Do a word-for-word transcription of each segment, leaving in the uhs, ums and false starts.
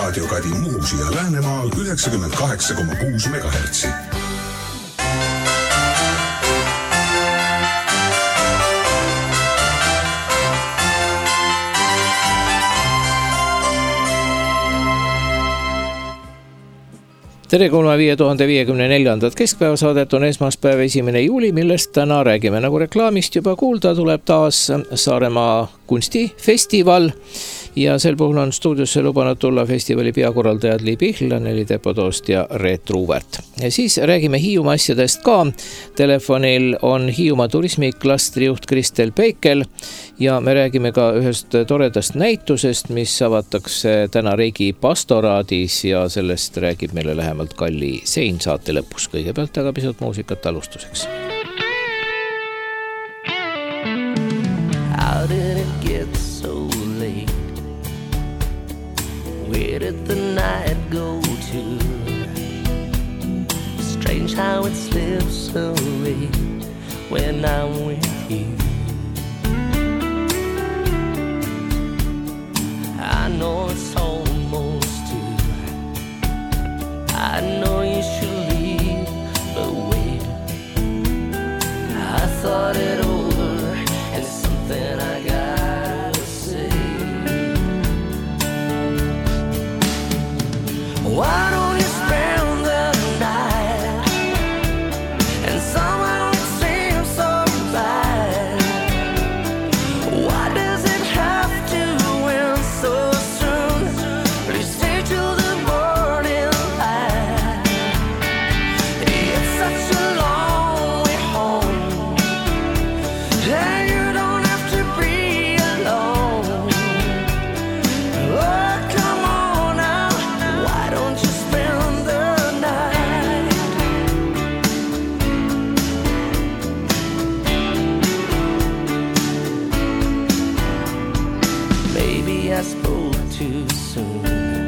Raadio Kadi Muusi ja Läänemaal üheksakümmend kaheksa koma kuus megahertsi. Tere kuulma viie tuhande viiekümne neljandat keskpäevasaadet on esmaspäev esimene juuli, millest täna räägime. Nagu reklaamist juba kuulda, tuleb taas Saaremaa kunstifestival ja sel puhul on stuudiosse lubanud tulla festivali peakorraldajad Li Pihl, Anneli Tepodoost ja Reet Ruuvert. Ja siis räägime Hiiumaa asjadest ka. Telefonil on Hiiumaa turismiklastri juht Kristel Peikel ja me räägime ka ühest toredast näitusest, mis avatakse täna Reigi pastoraadis ja sellest räägib meile lähemalt Kalli Sein saate lõpus. Kõigepealt aga pisut muusikat alustuseks. How did it get so late? Where did the night go to? Strange how it slips away when I'm with you. I know it's almost two. I know you should leave, but wait. I thought it over and something I gotta say. Why don't you spend the night and somehow it seems so bad? Why does it have to end so soon? Please stay till the morning light. It's such a long way home, and you don't have to be alone. Oh, come on now, why don't you spend the night? Maybe I spoke too soon,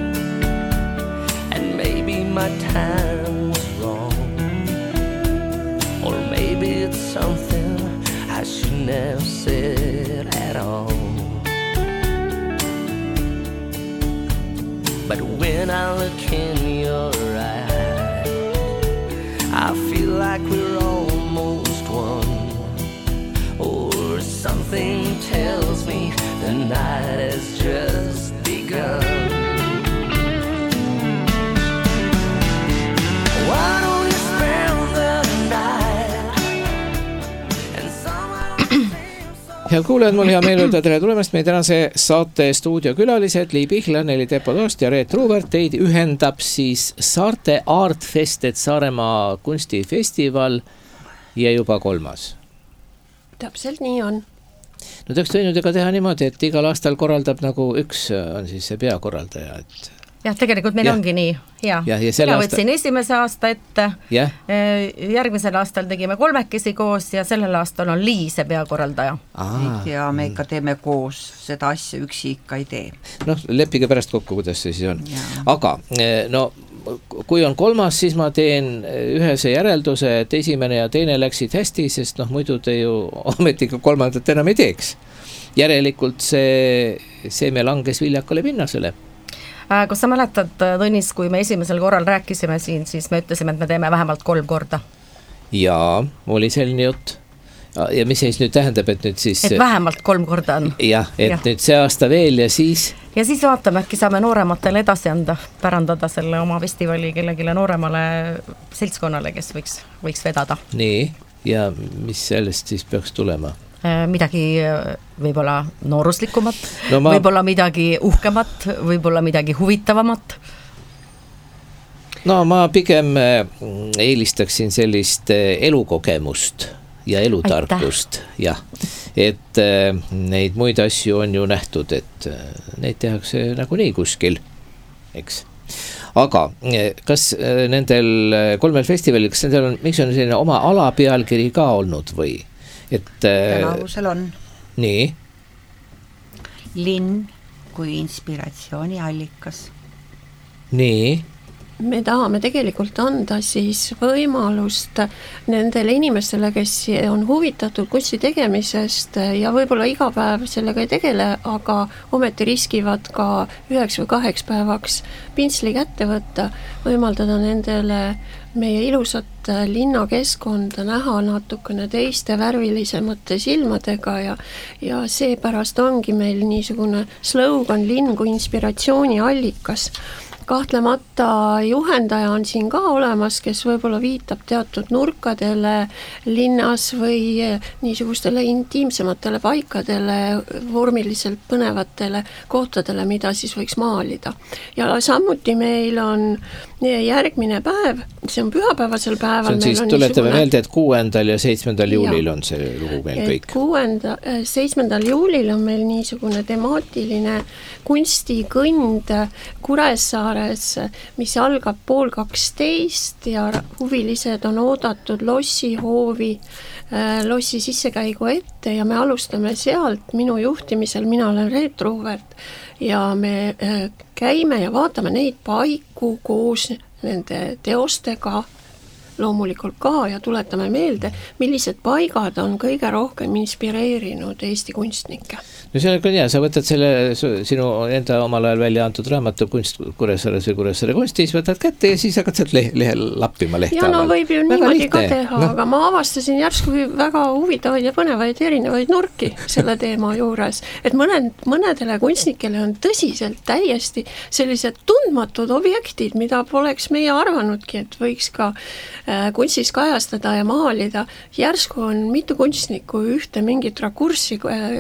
and maybe my time was wrong, or maybe it's something I shouldn't have said at all. But when I look in your eyes, I feel like we're almost one, or something tells me the night has just begun. Why don't you spend the night and somehow it seems so. Head kuulajad, mul hea meel öelda tere tulemast meie tänase saate stuudiokülalised Li Pihl, Anneli Tepodoost ja Reet Ruuvert. Teid ühendab siis Saarte Artfest, et Saaremaa kunstifestival ja juba kolmas. Täpselt nii on. No te oleks võinud ega teha niimoodi, et igal aastal korraldab nagu üks on siis see peakorraldaja. Et... Jah, tegelikult meil Ja. ongi nii. Ja. Ja, ja selle Mina aasta- võtsin esimese aasta ette. Jah. Järgmisel aastal tegime kolmekesi koos ja sellel aastal on Lii see peakorraldaja. Aa, ja me ikka teeme koos, seda asja üksi ikka ei tee. noh, leppige pärast kokku, kuidas see siis on. Jaa. Aga no kui on kolmas, siis ma teen ühese järelduse, et esimene ja teine läksid hästi, sest noh, muidu te ju ometiga kolmandat enam ei teeks. Järelikult see, see me langes viljakale pinnasele. Kas sa mäletad, Tõnis, kui me esimesel korral rääkisime siin, siis me ütlesime, et me teeme vähemalt kolm korda. Jaa, oli selline jutt. Ja mis siis nüüd tähendab, et nüüd siis... Et vähemalt kolm korda on. Jah, et Ja. nüüd see aasta veel ja siis... Ja siis vaatame, äkki saame noorematele edasi anda, pärandada selle oma festivali kellegile nooremale seltskonnale, kes võiks, võiks vedada. Nii, ja mis sellest siis peaks tulema? Midagi võib-olla nooruslikumat, No ma- võib-olla midagi uhkemat, võib-olla midagi huvitavamat. No ma pigem mm, eelistaksin sellist eh, elukogemust ja elutarkust. Jah, et eh, neid muid asju on ju nähtud, et eh, neid tehakse nagu nii kuskil, eks. Aga eh, kas eh, nendel eh, kolmel festivalil, kas nendel on, miks on selline oma alapealkiri ka olnud või? Et, eh, Tänavusel on nii, linn kui inspiratsiooni allikas. nii, me tahame tegelikult anda siis võimalust nendele inimestele, kes on huvitatud kunsti tegemisest ja võib-olla iga päev sellega ei tegele, aga ometi riskivad ka üheks või kaheks päevaks pintsli kätte võtta, võimaldada nendele meie ilusat linnakeskkonda näha natukene teiste värvilisemate silmadega ja, ja seepärast ongi meil niisugune slogan linn kui inspiratsiooni allikas. Kahtlemata juhendaja on siin ka olemas, kes võib-olla viitab teatud nurkadele linnas või niisugustele intiimsematele paikadele, vormiliselt põnevatele kohtadele, mida siis võiks maalida. Ja samuti meil on järgmine päev, see on pühapäevasel päeval. See on siis, tuletame meelde, et kuuendal ja seitsmendal juulil on see lugu meil kõik. kuuenda, seitsmendal juulil on meil niisugune temaatiline kunstikõnd Kuressaares, mis algab pool kaksteist ja huvilised on oodatud lossihoovi, lossi sissekäigu ette ja me alustame sealt minu juhtimisel, mina olen Reet Ruuvert ja me käime ja vaatame neid paiku koos nende teostega loomulikult ka ja tuletame meelde, millised paigad on kõige rohkem inspireerinud Eesti kunstnikke. No see on hea, sa võtad selle sinu enda omal ajal välja antud raamatu Kunst Kuressaares või Kuressaare kunstis, võtad kätte ja siis hakkad sealt lehe, lehe lappima lehte. Ja no võib ju niimoodi ka teha, no. Aga ma avastasin järsku väga huvitavaid ja põnevaid erinevaid nurki selle teema juures, et mõned, mõnedele kunstnikele on tõsiselt täiesti sellised tundmatud objektid, mida poleks meie arvanudki, et võiks ka kunstis kajastada ja maalida. Järsku on mitu kunstnikku ühte mingit rakurssi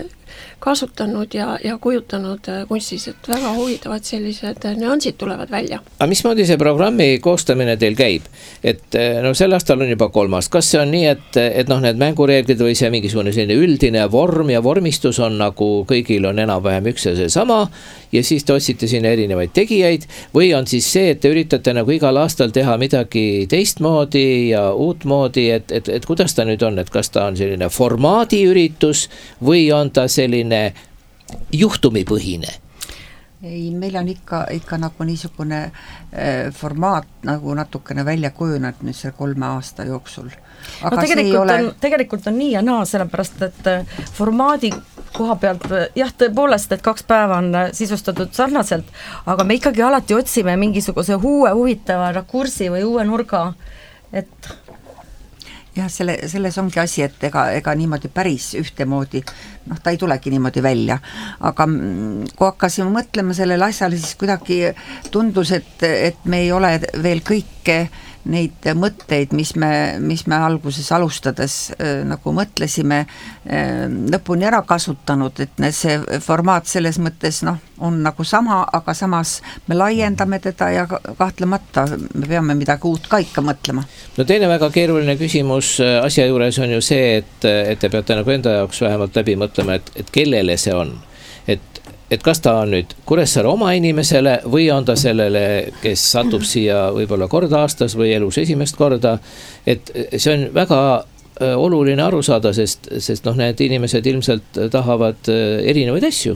kasutanud ja, ja kujutanud kunstis, et väga huvitavad sellised nüansid tulevad välja. Aga mismoodi see programmi koostamine teil käib? Et no sel aastal on juba kolmas. Kas see on nii, et, et noh, need mängureeglid või see mingisugune selline üldine vorm ja vormistus on nagu kõigil on enam-vähem üks ja see sama ja siis te otsite sinna erinevaid tegijaid või on siis see, et te üritate nagu igal aastal teha midagi teistmoodi ja uutmoodi, et, et, et kuidas ta nüüd on, et kas ta on selline formaadiüritus või on ta selline juhtumipõhine? Ei, meil on ikka, ikka nagu niisugune äh, formaat nagu natukene välja kujunenud nüüd selle kolme aasta jooksul. Aga no, tegelikult, ole... on, tegelikult on nii ja naa, sellepärast, et formaadi koha pealt, jah, tõepoolest, et kaks päeva on sisustatud sarnaselt, aga me ikkagi alati otsime mingisuguse uue huvitava rakursi või uue nurga, et jah, selle, selles ongi asi, et ega, ega niimoodi päris ühtemoodi, noh, ta ei tulegi niimoodi välja, aga kui hakkasime mõtlema sellele asjale, siis kuidagi tundus, et, et me ei ole veel kõike neid mõtteid, mis me, mis me alguses alustades äh, nagu mõtlesime äh, lõpuni ära kasutanud, et see formaat selles mõttes noh, on nagu sama, aga samas me laiendame teda ja kahtlemata me peame midagi uut ka ikka mõtlema. No teine väga keeruline küsimus asja juures on ju see, et, et te peate nagu enda jaoks vähemalt läbi mõtlema, et, et kellele see on. Et et kas ta on nüüd Kuressaare oma inimesele või on ta sellele, kes satub siia võib-olla korda aastas või elus esimest korda, et see on väga oluline aru saada, sest, sest noh, need inimesed ilmselt tahavad erinevaid asju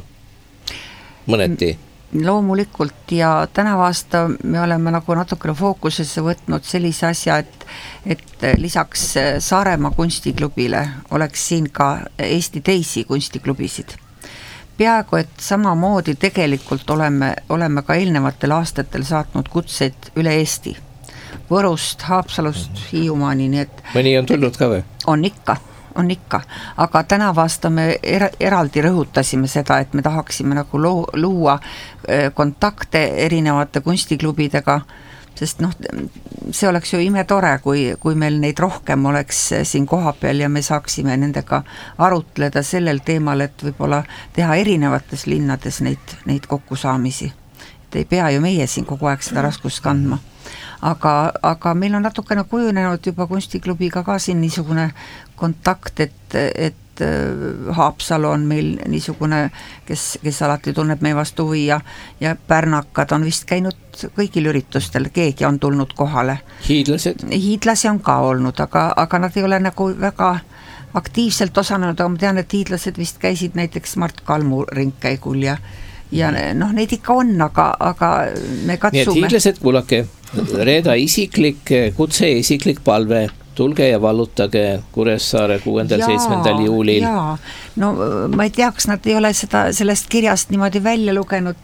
mõneti. Loomulikult ja tänavu aasta me oleme nagu natukene fookusesse võtnud sellise asja, et, et lisaks Saaremaa kunstiklubile oleks siin ka Eesti teisi kunstiklubisid. Peaaegu, et samamoodi tegelikult oleme, oleme ka eelnevatel aastatel saatnud kutseid üle Eesti. Võrust, Haapsalust, Hiiumaani, nii et mõni on tulnud ka või? On ikka, on ikka. Aga tänavu aasta me er, eraldi rõhutasime seda, et me tahaksime nagu loo, luua kontakte erinevate kunstiklubidega, sest noh, see oleks ju imetore, kui, kui meil neid rohkem oleks siin kohapeal ja me saaksime nendega arutleda sellel teemal, et võib-olla teha erinevates linnades neid, neid kokkusaamisi. Et ei pea ju meie siin kogu aeg seda raskust kandma. Aga, aga meil on natukene kujunenud juba kunstiklubiga ka siin niisugune kontakt, et, et Haapsalu on meil niisugune, kes, kes alati tunneb meie vastu huvi ja, ja pärnakad on vist käinud kõigil üritustel, keegi on tulnud kohale. Hiidlased? Hiidlasi on ka olnud, aga, aga nad ei ole nagu väga aktiivselt osanud, aga ma tean, et hiidlased vist käisid näiteks Mart Kalmu ringkäigul ja ja noh, neid ikka on, aga, aga me katsume. Nii et hiidlased, kuulake, Reeda isiklik kutse ja isiklik palve. Tulge ja vallutage Kuressaare kuuendal seitsmendal juulil. Jaa, no ma ei tea, kas nad ei ole seda, sellest kirjast niimoodi välja lugenud,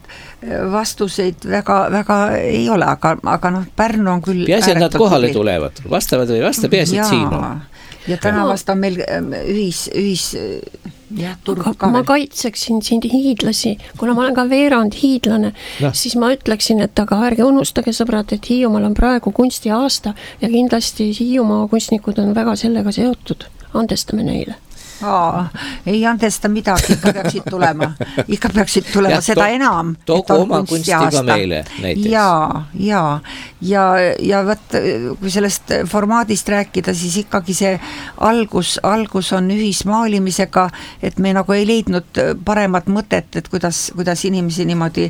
vastuseid väga, väga ei ole, aga, aga noh, Pärnu on küll peaasi, et nad kohale tuli. tulevad, vastavad või vasta, peaasi, et siin on. Ja tänavast on meil ühis, ühis jah, aga ma kaitseksin siin hiidlasi, kuna ma olen ka veerand hiidlane, no. Siis ma ütleksin, et aga ärge unustage sõbrad, et Hiiumaal on praegu kunstiaasta ja kindlasti Hiiumaa kunstnikud on väga sellega seotud, andestame neile. Aa, ei andesta midagi, ikka peaksid tulema, ikka peaksid tulema ja, seda to, enam. Toogu oma kunstiga meile näiteks. Jaa, jaa, ja, ja võt, kui sellest formaadist rääkida, siis ikkagi see algus, algus on ühismaalimisega, et me nagu ei leidnud paremat mõtet, et kuidas, kuidas inimesi niimoodi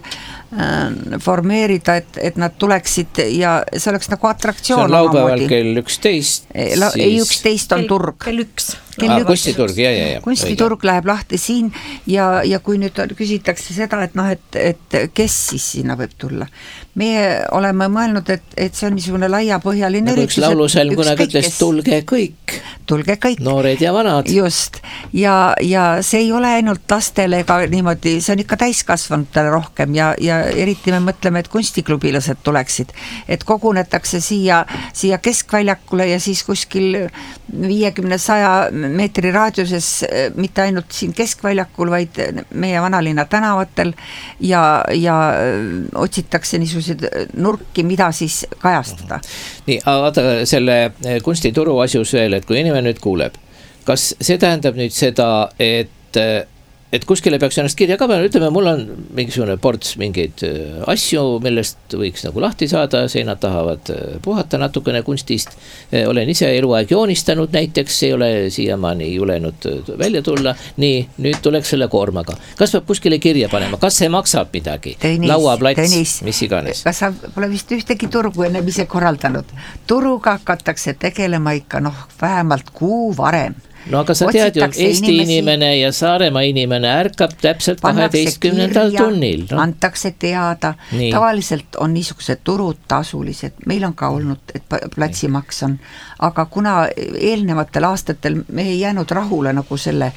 äh, formeerida, et, et nad tuleksid ja see oleks nagu atraktsioon. See on laupäeval kell üksteist. La, siis... Ei, üksteist on turg. Kell üks. Ah, kunstiturg, jah, jah, jah. Kunstiturg läheb lahti siin ja, ja kui nüüd küsitakse seda, et noh, et, et kes siis sinna võib tulla. Meie oleme mõelnud, et, et see on niisugune laiapõhjaline nagu üks laulusalm kunagi ütles, tulge kõik. Tulge kõik. Noored ja vanad. Just. Ja, ja see ei ole ainult lastele ega niimoodi, see on ikka täiskasvanutele rohkem ja, ja eriti me mõtleme, et kunstiklubilased tuleksid, et kogunetakse siia, siia keskväljakule ja siis kuskil viiekümne saja meetri raadiuses, mitte ainult siin keskväljakul, vaid meie vanalinna tänavatel ja, ja otsitakse niisuguseid nurki, mida siis kajastada. Nii, vaata selle kunstituru asjus veel, et kui inimene nüüd kuuleb, kas see tähendab nüüd seda, et et kuskile peaks ennast kirja ka peale, ütleme, mul on mingisugune ports mingeid asju, millest võiks nagu lahti saada, seinad tahavad puhata natukene kunstist, olen ise eluaeg joonistanud näiteks, ei ole siiamaani julenud välja tulla, nii, nüüd tuleks selle koormaga. Kas peab kuskile kirja panema, kas see maksab midagi? Tõnis, lauaplats, Tõnis, mis iganes. Kas sa pole vist ühtegi turgu enne ise korraldanud? Turuga hakatakse tegelema ikka noh, vähemalt kuu varem. No aga sa tead ju, Eesti inimesi, inimene ja Saaremaa inimene ärkab täpselt kaheteistkümnendal tunnil. No? Antakse teada, nii. Tavaliselt on niisugused turud tasulised, meil on ka olnud, et platsimaks on, aga kuna eelnevatel aastatel me ei jäänud rahule nagu selle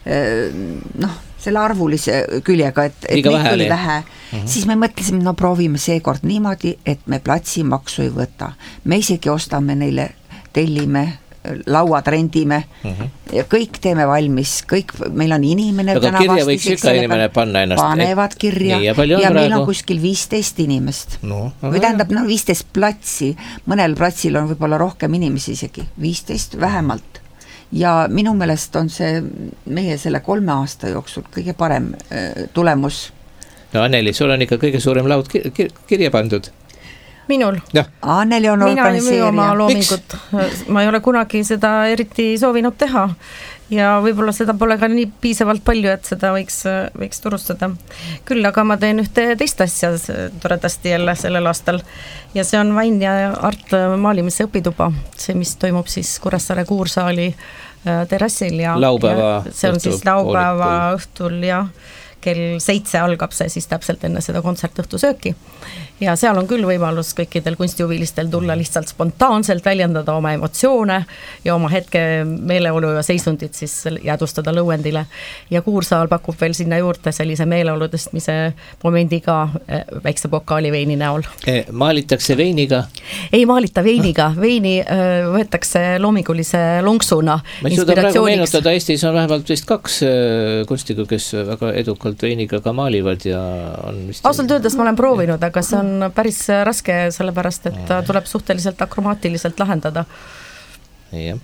noh, selle arvulise küljega, et, et meid oli vähe, mm-hmm. siis me mõtlesime, no proovime seekord niimoodi, et me platsimaksu ei võta. Me isegi ostame neile, tellime lauad rendime mm-hmm. ja kõik teeme valmis, kõik, meil on inimene aga kirja võiks ikka inimene panna ennast panevad kirja nii, ja, ja meil on kuskil viisteist inimest no, või tähendab no, viisteist platsi, mõnel platsil on võib-olla rohkem inimesi isegi, viisteist vähemalt ja minu meelest on see meie selle kolme aasta jooksul kõige parem äh, tulemus. No Anneli, sul on ikka kõige suurem laud kir- kir- kirja pandud minul. Anneli on organiseerija. Mina ei müü oma loomingut. Ma ei ole kunagi seda eriti soovinud teha ja võib-olla seda pole ka nii piisavalt palju, et seda võiks, võiks turustada. Küll aga ma teen ühte teist asja toredasti jälle sellel aastal ja see on Vain ja Art maalimise õpituba. See, mis toimub siis Kuressaare Kuursaali terrassil ja, laupäeva ja see on õhtul, siis laupäeva õhtul ja kell seitse algab see siis täpselt enne seda kontsertõhtusööki ja seal on küll võimalus kõikidel kunstihuvilistel tulla lihtsalt spontaanselt väljendada oma emotsioone ja oma hetke meeleolu ja seisundit siis jäädustada lõuendile ja Kuursaal pakub veel sinna juurde sellise meeleolu tõstmise momendiga väikse pokaali veini näol. Maalitakse veiniga? Ei maalita veiniga, veini võetakse loomingulise lonksuna. Ma ei suuda praegu meenutada, Eestis on vähemalt vist kaks kunstiga, kes väga edukalt veiniga ka maalivad ja on vist... Ausalt öeldes ma olen proovinud, aga see on päris raske, sellepärast, et ta tuleb suhteliselt akromaatiliselt lahendada. Jah.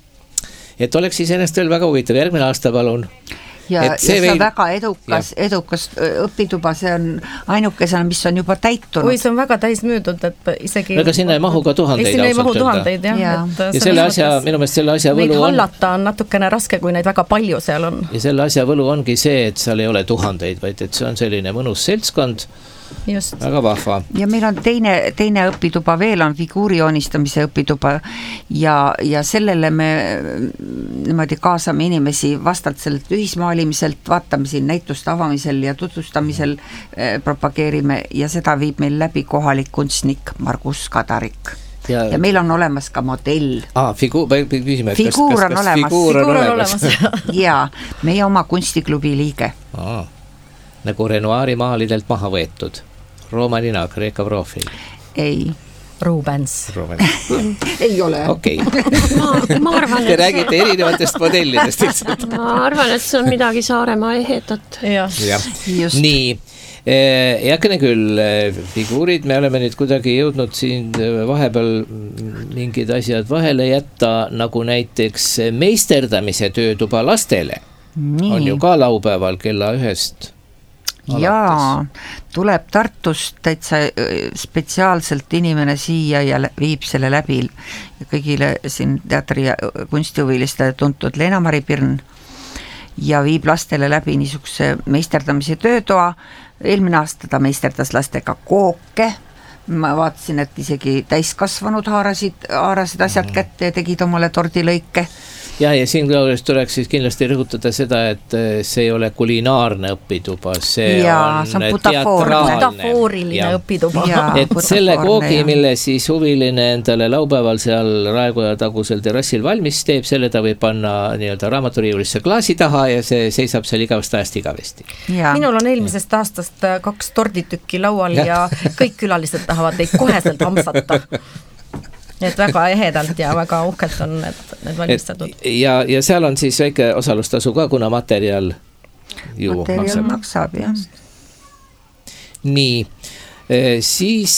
Et oleks siis ennast veel väga huvitav, järgmine aasta palun. Ja, ja see vein... on väga edukas, edukas õpituba, see on ainukesena, mis on juba täitunud. Oi, see on väga täis müüdud, et isegi... Aga sinna ei mahu ka tuhandeid. Sinna ei mahu tuhandeid, jah. Ja, ja selle asja, minu meelest selle asja võlu on... Neid hallata on natukene raske, kui neid väga palju seal on. Ja selle asja võlu ongi see, et seal ei ole tuhandeid, vaid et see on selline mõnus seltskond, just. väga vahva. ja meil on teine, teine õpituba veel, on figuuri joonistamise õpituba ja, ja sellele me niimoodi kaasame inimesi vastalt sellelt ühismaalimiselt, vaatame siin näituste avamisel ja tutvustamisel eh, propageerime ja seda viib meil läbi kohalik kunstnik Margus Kadarik. Ja, ja meil on olemas ka modell. Ah, figu-, küsime, figuur on olemas. Figuur on olemas. ja meie oma kunstiklubi liige. Aa, nagu Renoiri maalidelt maha võetud. Rooma nina, Kreeka profiil. Ei. Rubens. Rubens. ei ole. Okei. Okay. Ma, ma arvan, Te räägite erinevatest modellidest lihtsalt. Ma arvan, et see on midagi Saaremaa ehedat. Ja. Ja. Nii. Jakene küll, figuurid, me oleme nüüd kuidagi jõudnud siin vahepeal mingid asjad vahele jätta, nagu näiteks meisterdamise töötuba lastele. Nii. On ju ka laupäeval kella ühest alates. Jaa, tuleb Tartust täitsa spetsiaalselt inimene siia ja viib selle läbi kõigile siin teatri ja kunstihuviliste tuntud Leena-Mari Pirn ja viib lastele läbi niisuguse meisterdamise töötoa. Eelmine aasta ta meisterdas lastega kooke, ma vaatasin, et isegi täiskasvanud haarasid, haarasid asjad kätte ja tegid omale tordilõike. Ja, ja siin tuleks siis kindlasti rõhutada seda, et see ei ole kulinaarne õpituba, see ja, on, see on teatraalne. Butafooriline õpituba. Ja, et selle koogi, mille siis huviline endale laupäeval seal Raekoja tagusel terrassil valmis teeb, selle ta võib panna nii-öelda raamaturiiulisse klaasi taha ja see seisab seal igavast ajast igavesti. Ja. Minul on eelmisest aastast kaks torditükki laual ja, ja kõik külalised tahavad neid koheselt hamsata. Nii et väga ehedalt ja väga uhkelt on need, need valmistatud. Ja, ja seal on siis väike osalustasu ka, kuna materjal ju materjal maksab. maksab, jah. Nii, siis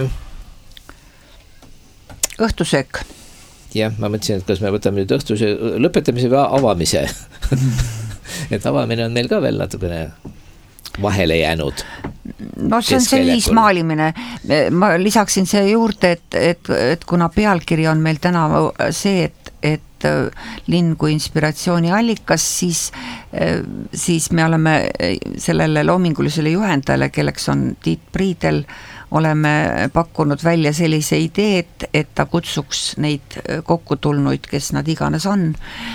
õhtusöök. Jah, ma mõtlesin, et kas me võtame nüüd õhtuse lõpetamise või avamise. et avamine on meil ka veel natukene vahele jäänud. No see on see viismaalimine. Ma lisaksin see juurde, et, et, et kuna pealkiri on meil täna see, et, et linn kui inspiratsiooni allikas, siis, siis me oleme sellele loomingulisele juhendajale, kelleks on Tiit Priidel, oleme pakkunud välja sellise idee, et, et ta kutsuks neid kokku tulnuid, kes nad iganes on,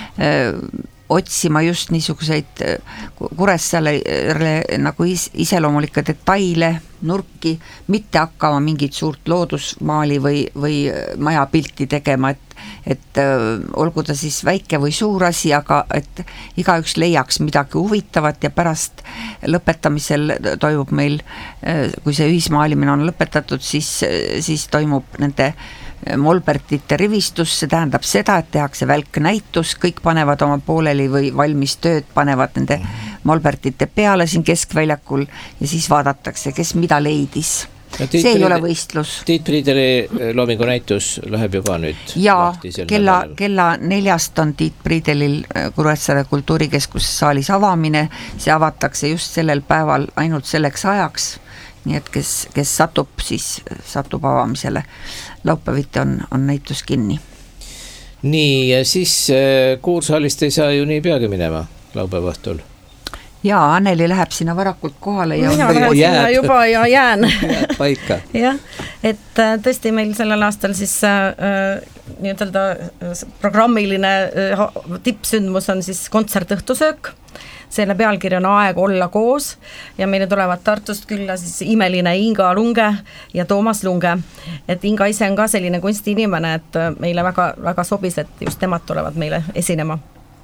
otsima just niisuguseid Kuressaarele nagu is, iseloomulikke detaile, nurki, mitte hakkama mingit suurt loodusmaali või, või majapilti tegema, et, et olgu ta siis väike või suur asi, aga et igaüks leiaks midagi huvitavat ja pärast lõpetamisel toimub meil, kui see ühismaalimine on lõpetatud, siis, siis toimub nende molbertite rivistus, see tähendab seda, et tehakse välknäitus, kõik panevad oma pooleli või valmis tööd, panevad nende molbertite peale siin keskväljakul ja siis vaadatakse, kes mida leidis. See ei Priide, ole võistlus. Tiit Priideli loomingu näitus läheb juba nüüd. Ja kella, kella neljast on Tiit Priidelil Kuressaare kultuurikeskuse saalis avamine, see avatakse just sellel päeval ainult selleks ajaks, nii et kes, kes satub, siis satub avamisele. Laupäeviti on, on näitus kinni. Nii, ja siis Kuursaalist ei saa ju nii peagi minema laupäeva õhtul. Jaa, Anneli läheb sinna varakult kohale ja mina lähen sinna juba ja jään. Jääd paika. jah, et tõesti meil sellel aastal siis äh, nii-ütelda programmiline äh, tippsündmus on siis kontsertõhtusöök. Selle pealkiri on Aeg olla koos ja meile tulevad Tartust külla siis imeline Inga Lunge ja Toomas Lunge. Et Inga ise on ka selline kunstiinimene, et meile väga, väga sobis, et just temad tulevad meile esinema.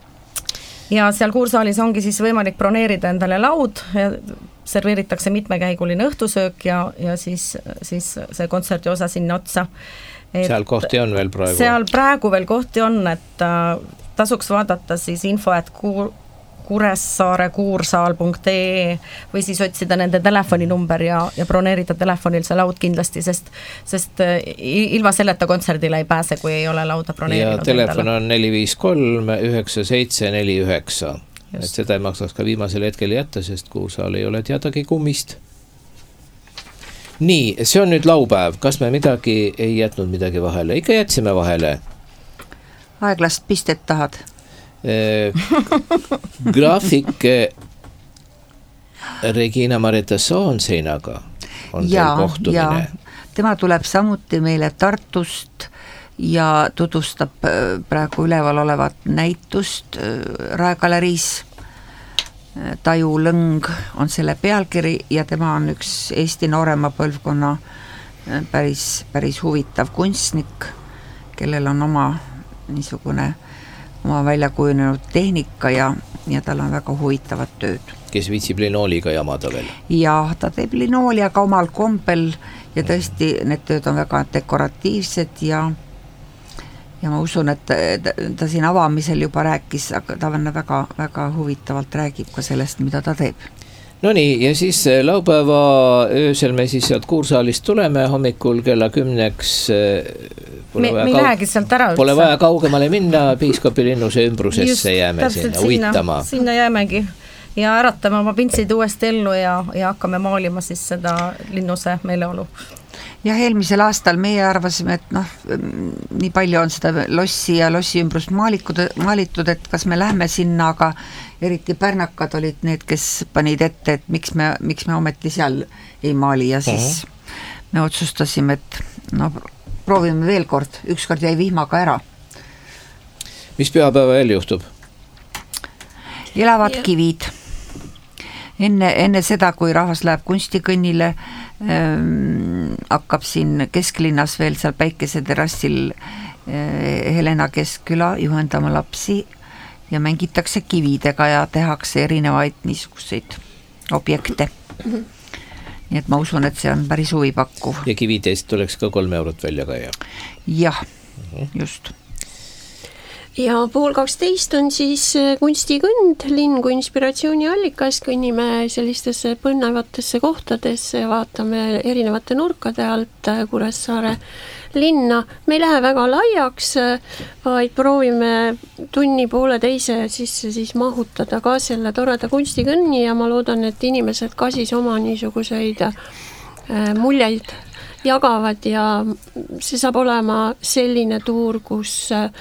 Ja seal Kuursaalis ongi siis võimalik broneerida endale laud ja serveeritakse mitmekäiguline õhtusöök ja, ja siis, siis see kontserti osa sinna otsa. Et seal kohti on veel praegu? Seal praegu veel kohti on, et tasuks vaadata siis info, et kuur Kuressaare kuursaal punkt ee või siis otsida nende telefoninumber ja, ja broneerida telefonil see laud kindlasti, sest, sest ilma selleta kontserdile ei pääse, kui ei ole lauda broneerinud. Ja telefon endale on neli viis kolm üheksa seitse neli üheksa. Et seda ei maksaks ka viimasel hetkel jätta, sest kuursaal ei ole teadagi kummist. Nii, see on nüüd laupäev. Kas me midagi ei jätnud midagi vahele? Ikka jätsime vahele. Aeglast pistet tahad? graafik Regina Mareta Soonseinaga. on ja, teil kohtumine. Tema tuleb samuti meile Tartust ja tutvustab praegu üleval olevat näitust Raegaleriis. Taju Lõng on selle pealkiri ja tema on üks Eesti noorema põlvkonna päris, päris huvitav kunstnik, kellel on oma niisugune oma välja kujunenud tehnika ja, ja tal on väga huvitavad tööd. Kes viitsib linooliga jamada veel? Ja, ta teeb linooli, aga omal kombel ja tõesti need tööd on väga dekoratiivsed ja ja ma usun, et ta, ta siin avamisel juba rääkis, aga ta on väga, väga huvitavalt räägib ka sellest, mida ta teeb. No nii, ja siis laupäeva öösel me siis sealt kuursaalist tuleme hommikul kella kümneks. Me, me ei lähegi sealt ära üldse. Pole vaja kaugemale minna, Piiskopi linnuse ümbrusesse Just, jääme sinna uitama. Sinna jäämegi ja äratame oma pintsid uuesti ellu ja, ja hakkame maalima siis seda linnuse meeleolu. Jah, eelmisel aastal meie arvasime, et noh, nii palju on seda lossi ja lossi ümbrust maalikud, maalitud, et kas me lähme sinna, aga eriti pärnakad olid need, kes panid ette, et miks me, miks me ometi seal ei maali ja siis uh-huh. me otsustasime, et no proovime veel kord, ükskord jäi vihmaga ära. Mis pühapäeva veel juhtub? Elavad kivid. Enne, enne seda, kui rahvas läheb kunstikõnnile, ähm, hakkab siin kesklinnas veel seal päikeseterrassil äh, Helena Keskküla juhendama lapsi ja mängitakse kividega ja tehakse erinevaid niisuguseid objekte. Mm-hmm. Nii et ma usun, et see on päris huvipakkuv. Ja kiviteest tuleks ka kolm eurot välja ka, jah? Jah, mm-hmm. just. Ja pool kaksteist on siis kunstikõnd, linn kui inspiratsiooni allikas, kõnnime sellistesse põnevatesse kohtadesse ja vaatame erinevate nurkade alt Kuressaare linna. Me ei lähe väga laiaks, vaid proovime tunni poole teise sisse siis mahutada ka selle toreda kunstikõnni ja ma loodan, et inimesed ka siis oma niisuguseid muljeid jagavad ja see saab olema selline tuur, kus,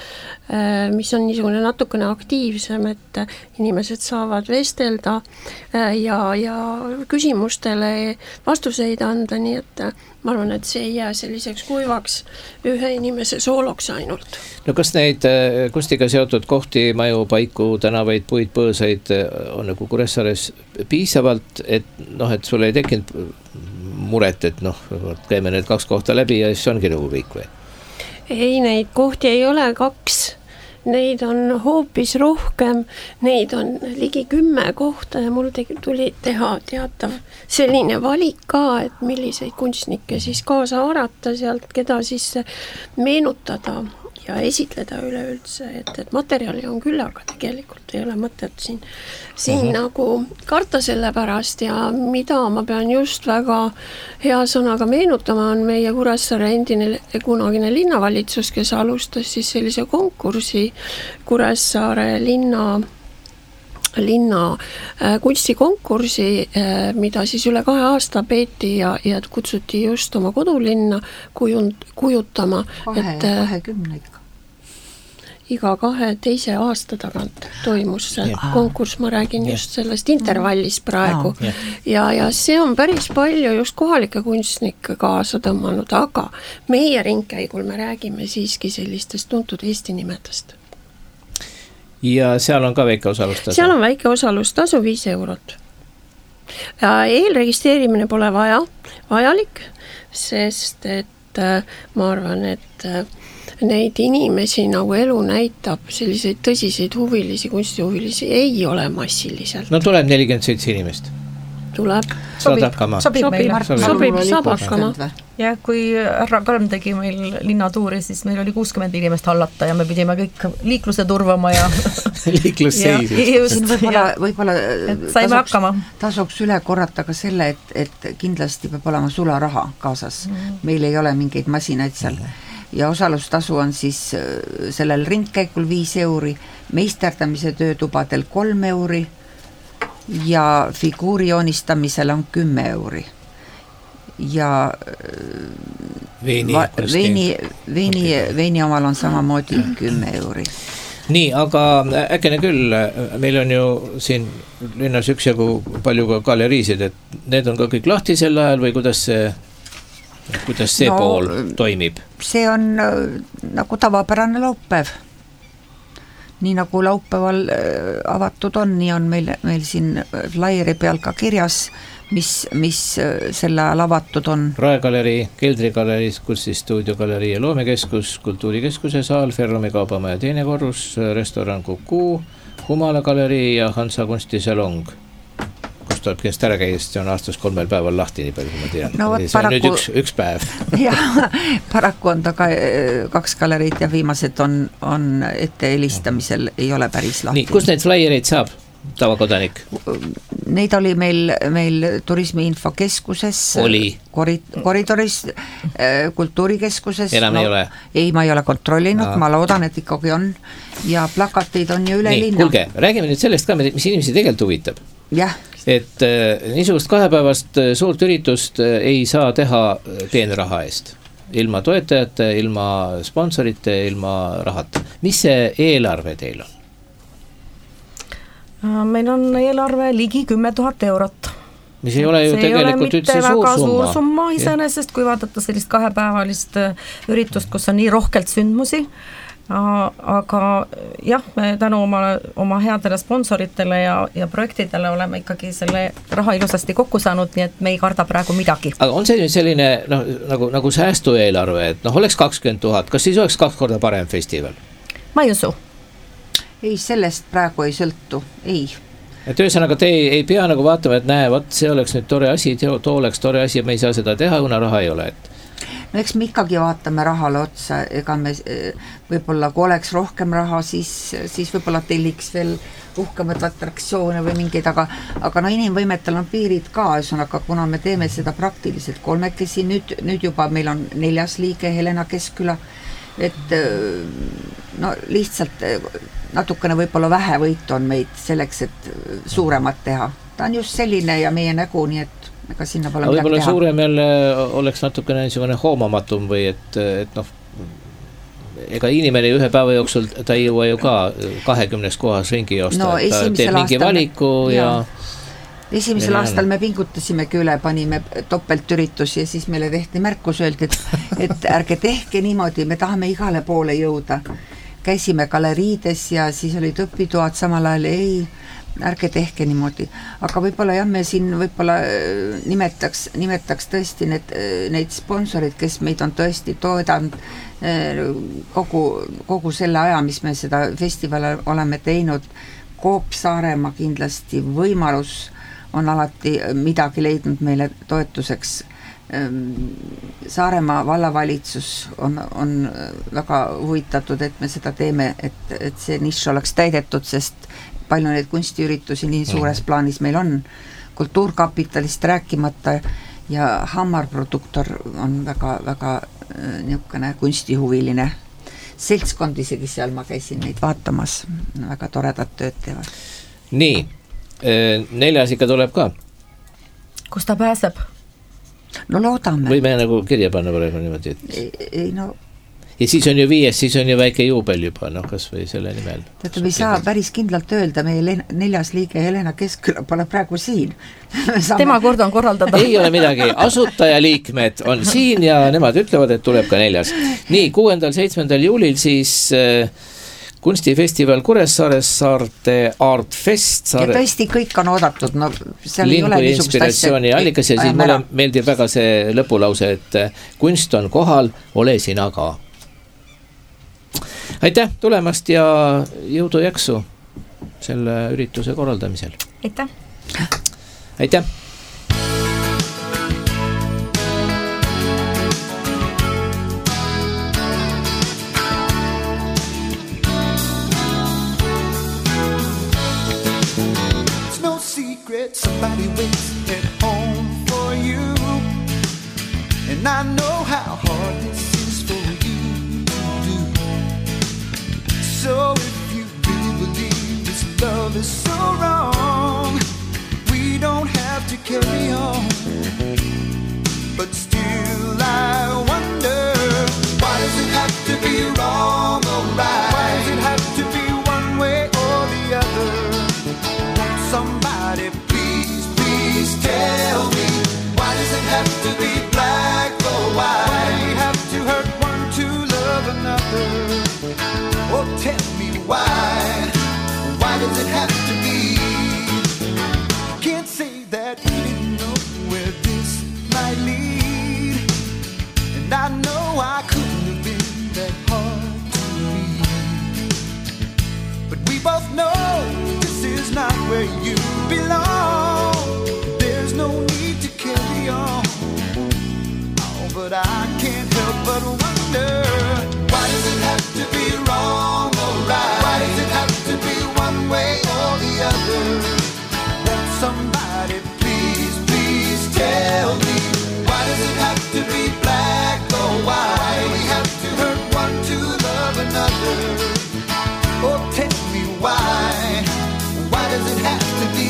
mis on niisugune natukene aktiivsem, et inimesed saavad vestelda ja, ja küsimustele vastuseid anda, nii et ma arvan, et see ei jää selliseks kuivaks ühe inimese sooloks ainult. No kas neid kunstiga seotud kohti, maju, paiku, tänavaid, puid, põõsaid on nagu Kuressaares piisavalt, et noh, et sul ei tekinud muret, et noh, käime need kaks kohta läbi ja siis ongi nagu kõik või? Ei, neid kohti ei ole kaks, neid on hoopis rohkem, neid on ligi kümme kohta ja mul tuli teha teatav selline valik ka, et milliseid kunstnikke siis kaasa arata sealt, keda siis meenutada ja esitleda üleüldse, et, et materjali on küll, aga tegelikult ei ole mõtet siin, siin uh-huh. nagu karta selle pärast ja mida ma pean just väga hea sõnaga meenutama, on meie Kuressaare endine kunagine linnavalitsus, kes alustas siis sellise konkursi Kuressaare linna linna kunstikonkursi, mida siis üle kahe aasta peeti ja, ja kutsuti just oma kodulinna kujund, kujutama. Kahe, et, kahekümne ikka. Iga kahe teise aasta tagant toimus see ja. konkurss, ma räägin ja. just sellest intervallis praegu. Ja. ja, ja see on päris palju just kohalike kunstnikke kaasa tõmmanud, aga meie ringkäigul me räägime siiski sellistest tuntud Eesti nimedest. Ja seal on ka väike osalustasu? Seal on väike osalustasu viis eurot. Ja eelregistreerimine pole vaja, vajalik, sest et ma arvan, et neid inimesi nagu elu näitab, selliseid tõsiseid huvilisi, kunstihuvilisi ei ole massiliselt. No tuleb nelikümmend seitse inimest. Tuleb. Sobib, hakkama. sobib, sobib meile. Sobib, sobib, saab hakkama. Ja kui härra Kalm tegi meil linnatuuri, siis meil oli kuuskümmend inimest hallata ja me pidime kõik liikluse turvama ja liiklus seisis. Võib-olla, võib-olla saime hakkama. Tasuks üle korrata ka selle, et, et kindlasti peab olema sularaha kaasas. Mm. Meil ei ole mingeid masinaid seal. Mm. Ja osalustasu on siis sellel ringkäikul viis euri, meisterdamise töötubadel kolm euri ja figuuri joonistamisel on kümme euri. Ja veini, va, veini, veini, veini omal on samamoodi kümme euri. nii, aga äkene küll, meil on ju siin linnas üksjagu palju ka galeriisid, et need on ka kõik lahti sel ajal või kuidas see, kuidas see no, pool toimib? See on nagu tavapärane laupäev. Nii nagu laupäeval avatud on, nii on meil, meil siin flaieri peal ka kirjas, mis, mis selle ajal avatud on. Raegalerii, Keldrigalerii, Kunstistuudio galerii ja loomekeskus, Kultuurikeskuse saal, Ferrumi kaubamaja teine korrus, restoran Kuku, Humala galerii ja Hansa kunstisalong, kus tuleb käest ära käia, sest see on aastas kolmel päeval lahti, nii palju kui ma tean. No, see paraku... on nüüd üks, üks päev. jah, paraku on ta ka kaks galeriid ja viimased on, on ette helistamisel, ei ole päris lahti. Nii, kus neid flaiereid saab? Tavakodanik? Neid oli meil, meil Turismi Infokeskuses, oli. Korid, koridoris, Kultuurikeskuses. Enam no, ei ole? Ei, ma ei ole kontrollinud, no. Ma loodan, et ikkagi on. Ja plakateid on ju üle Nii, linna. Kuulge, räägime nüüd sellest ka, mis inimesi tegelikult huvitab. Jah. Et äh, niisugust kahepäevast suurt üritust äh, ei saa teha peenraha eest. Ilma toetajate, ilma sponsorite, ilma rahata. Mis see eelarve teil on? Meil on eelarve ligi kümme tuhat eurot. Mis ei ole ju see tegelikult üldse suur summa. suur summa iseenesest, kui vaadata sellist kahepäevalist üritust, kus on nii rohkelt sündmusi, aga jah, me tänu oma, oma headele sponsoritele ja, ja projektidele oleme ikkagi selle raha ilusasti kokku saanud, nii et me ei karda praegu midagi. Aga on see selline no, nagu, nagu säästueelarve, et noh, oleks kakskümmend tuhat, kas siis oleks kaks korda parem festival? Ma ei usu. Ei, sellest praegu ei sõltu, ei. Et ühesõnaga te ei, ei pea nagu vaatama, et näe, võt, see oleks nüüd tore asi, too oleks tore asi ja me ei saa seda teha, kuna raha ei ole. Et... No eks me ikkagi vaatame rahale otsa, ega me võib-olla kui oleks rohkem raha, siis, siis võib-olla telliks veel uhkemat atraktsioone või mingeid, aga, aga no inimvõimetel on piirid ka, ühesõnaga, kuna me teeme seda praktiliselt kolmekesi, nüüd, nüüd juba meil on neljas liige Helena Keskküla, et no lihtsalt natukene võib-olla vähe võitu on meid selleks, et suuremat teha. Ta on just selline ja meie nägu, nii et ega sinna pole midagi teha. Võib-olla suurem jälle oleks natukene niisugune hoomamatum või et, et noh, ega inimene ühe päeva jooksul ta ei jõua ju ka kahekümnes kohas ringi joosta, no, ta teeb mingi valiku me, ja... Esimesel aastal me pingutasimegi üle, panime topeltüritusi ja siis meile tehti märkus, öeldi, et, et ärge tehke niimoodi, me tahame igale poole jõuda. Käisime galeriides ja siis olid õpitoad samal ajal, ei, ärge tehke niimoodi. Aga võib-olla jah, me siin võib-olla nimetaks, nimetaks tõesti need, neid sponsorid, kes meid on tõesti toodanud kogu, kogu selle aja, mis me seda festivali oleme teinud. Coop Saaremaa kindlasti võimalus on alati midagi leidnud meile toetuseks. Saaremaa vallavalitsus on, on väga huvitatud, et me seda teeme, et, et see nišš oleks täidetud, sest palju neid kunstiüritusi nii suures plaanis meil on. Kultuurkapitalist rääkimata ja Hammar Produktor on väga, väga niisugune kunstihuviline seltskond, isegi seal ma käisin neid vaatamas, väga toredat tööd teevad. Nii, neljas ikka tuleb ka? Kus ta pääseb? No loodame. Või me nagu kirja panna praegu niimoodi, et... Ei, ei no... Ja siis on ju viies, siis on ju väike juubel juba, noh, kas või selle nimel. Tähendab, me ei saa päris kindlalt öelda, meie neljas liige Helena Keskküla pole praegu siin. Saame... Tema kord on korraldada. Ei ole midagi, asutajaliikmed on siin ja nemad ütlevad, et tuleb ka neljas. Nii, kuuendal seitsmendal juulil siis äh, kunstifestival Kuressaares, Saarte Art Fest. Saare... Ja tõesti kõik on oodatud, no seal Lingu ei ole niisugust inspiratsiooni asja. Allikas ja siis mulle meeldib väga see lõpulause, et kunst on kohal, ole sina ka. Aitäh tulemast ja jõudu jaksu selle ürituse korraldamisel. Aitäh. Aitäh. It's no secret, somebody waits at home for you. And I know how hard this is for you. So if you really believe this love is so wrong, we don't have to carry on. But still I wonder, why does it have to be wrong or right? Why does it have to be wrong? but I can't help but wonder, why does it have to be wrong or right? Why does it have to be one way or the other? Won't somebody please, please tell me, why does it have to be black or white? Why do we have to hurt one to love another? Oh, tell me why, why does it have to be?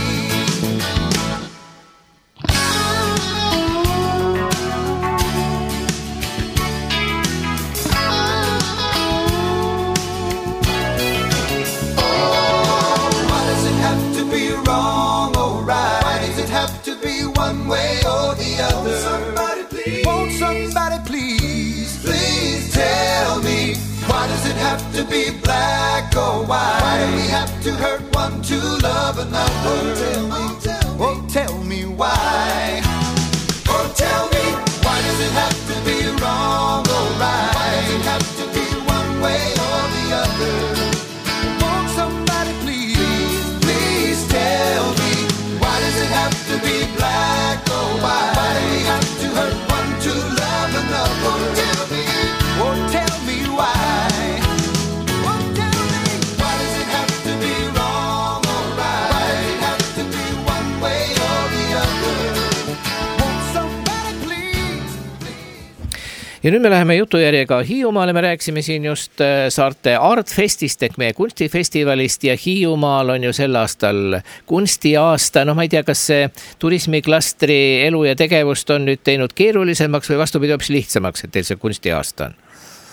Wrong or right? Why does it have to be one way or the other? Won't somebody please, won't somebody please, please tell me, why does it have to be black or white? Why do we have to hurt one to love another? Oh, tell me, tell me, oh, tell me why. Oh, tell me, why does it have to be wrong or right? Why does it have to be one way or the other? Won't somebody please, please tell me, why does it have to be black or white? Why do we have to hurt one to love another? Oh, tell me, oh, tell me why. Oh, tell me, why does it have to be wrong or right? Why does it have to be one way or the other? Won't somebody please, please? Ja nüüd me läheme jutujärjega Hiiumaale, me rääkisime siin just saarte Artfestist ehk meie kunstifestivalist ja Hiiumaal on ju sel aastal kunstiaasta. No ma ei tea, kas see turismiklastri elu ja tegevust on nüüd teinud keerulisemaks või vastupidi hoopis lihtsamaks, et teil see kunstiaasta on?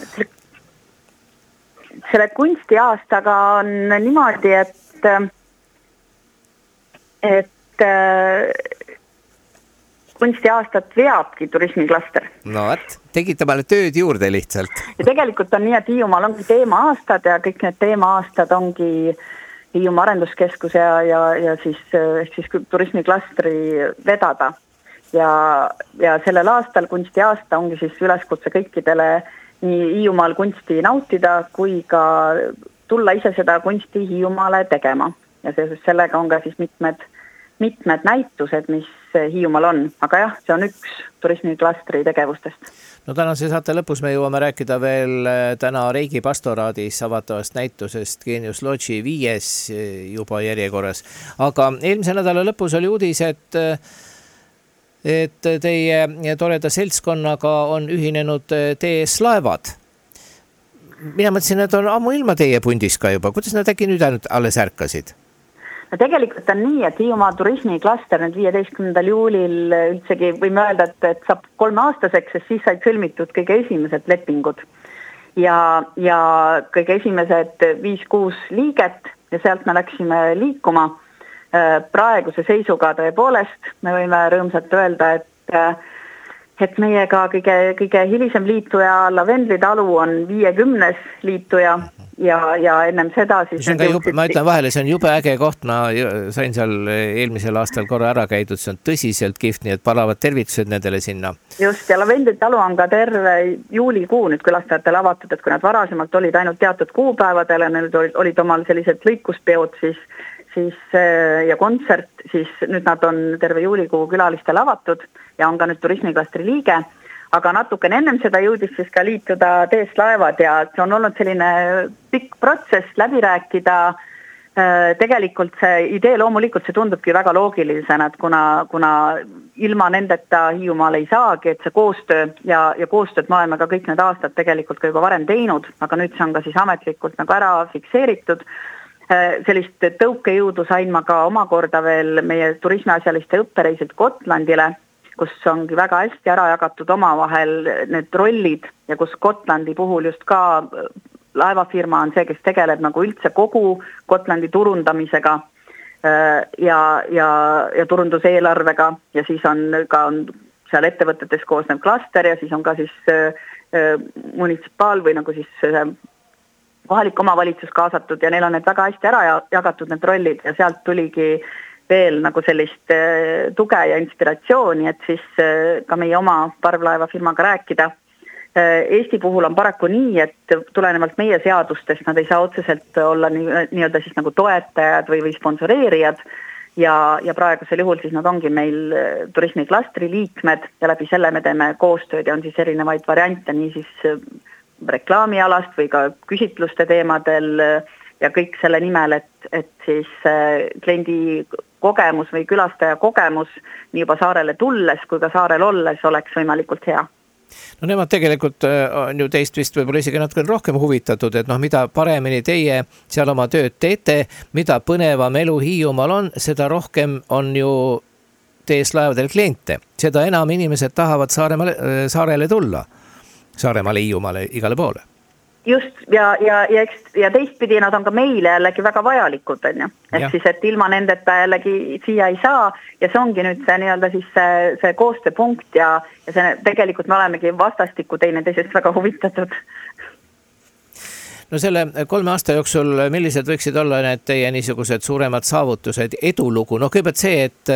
Selle kunstiaastaga on niimoodi, et, et kunstiaastat veabki turismiklaster. No et, tegite meile tööd juurde lihtsalt. Ja tegelikult on nii, et Hiiumaal ongi teema-aastad ja kõik need teema-aastad ongi Hiiumaa arenduskeskus ja, ja, ja siis, siis turismiklastri vedada. Ja, ja sellel aastal kunstiaasta ongi siis üleskutse kõikidele nii Hiiumaal kunsti nautida kui ka tulla ise seda kunsti Hiiumaale tegema. Ja seoses sellega on ka siis mitmed mitmed näitused, mis Hiiumaal on. Aga jah, see on üks turismiklastri tegevustest. No tänase saate lõpus me jõuame rääkida veel täna Reigi pastoraadis avatavast näitusest Genius Lodži viies juba järjekorras. Aga eelmise nädala lõpus oli uudis, et, et teie toreda seltskonnaga on ühinenud T S Laevad. Mina mõtlesin, et on ammu ilma teie pundis ka juba. Kuidas nad äkki nüüd ainult alles ärkasid? No tegelikult on nii, et Hiiumaa turismiklaster nüüd viieteistkümnendal juulil üldsegi võime öelda, et, et saab kolme aastaseks, sest siis said sõlmitud kõige esimesed lepingud. Ja, ja kõige esimesed viis-kuus liiget ja sealt me läksime liikuma. Praeguse seisuga tõepoolest me võime rõõmsalt öelda, et, et meiega kõige, kõige hilisem liituja Lavendli talu on viiekümnes liituja. Ja, ja ennem seda siis... Jube, ma ütlen vahele, see on jube äge koht, ma sain seal eelmisel aastal korra ära käidud, see on tõsiselt kihvt, nii et palavad tervitused nendele sinna. Just, ja Lavendli talu on ka terve juulikuu nüüd külastajatele avatud, et kui nad varasemalt olid ainult teatud kuupäevadele, need olid, olid omal sellised lõikuspeod siis, siis, ja kontsert, siis nüüd nad on terve juulikuu külalistele avatud ja on ka nüüd turismiklastri liige. Aga natukene ennem seda jõudis siis ka liituda T S Laevad ja see on olnud selline pikk protsess läbi rääkida. Tegelikult see idee loomulikult see tundubki väga loogilisena, et kuna, kuna ilma nendeta Hiiumaal ei saagi, et see koostöö ja, ja koostööd me oleme ka kõik need aastad tegelikult ka juba varem teinud, aga nüüd see on ka siis ametlikult nagu ära fikseeritud. Sellist tõukejõudu sain ma ka omakorda veel meie turismiasjaliste õppereisid Gotlandile, kus ongi väga hästi ära jagatud omavahel need rollid ja kus Gotlandi puhul just ka laevafirma on see, kes tegeleb nagu üldse kogu Gotlandi turundamisega ja, ja, ja turunduseelarvega ja siis on ka on seal ettevõtetes koosnev klaster ja siis on ka siis munitsipaal või nagu siis kohalik omavalitsus kaasatud ja neil on need väga hästi ära jagatud need rollid ja sealt tuligi veel nagu sellist tuge ja inspiratsiooni, et siis ka meie oma parvlaevafirmaga rääkida. Eesti puhul on paraku nii, et tulenevalt meie seadustest nad ei saa otseselt olla nii, nii-öelda siis nagu toetajad või, või sponsoreerijad ja, ja praegusel juhul siis nad ongi meil turismiklastri liikmed ja läbi selle me teeme koostööd ja on siis erinevaid variante, nii siis reklaamialast või ka küsitluste teemadel ja kõik selle nimel, et, et siis kliendi kogemus või külastaja kogemus nii juba saarele tulles kui ka saarel olles oleks võimalikult hea. No nemad tegelikult on ju teist vist võib-olla isegi natuke rohkem huvitatud, et noh, mida paremini teie seal oma tööd teete, mida põnevam elu Hiiumaal on, seda rohkem on ju tees laevadel kliente. Seda enam inimesed tahavad Saaremaale, saarele tulla, Saaremaale, Hiiumaale, igale poole. Just, ja, ja, ja, ja teistpidi nad on ka meile jällegi väga vajalikud, on ju. Et siis, et ilma nendeta jällegi siia ei saa ja see ongi nüüd see nii-öelda siis see, see koostööpunkt ja, ja see tegelikult me olemegi vastastikku teineteisest väga huvitatud. No selle kolme aasta jooksul, millised võiksid olla need teie niisugused suuremad saavutused, edulugu? No kõigepealt see, et,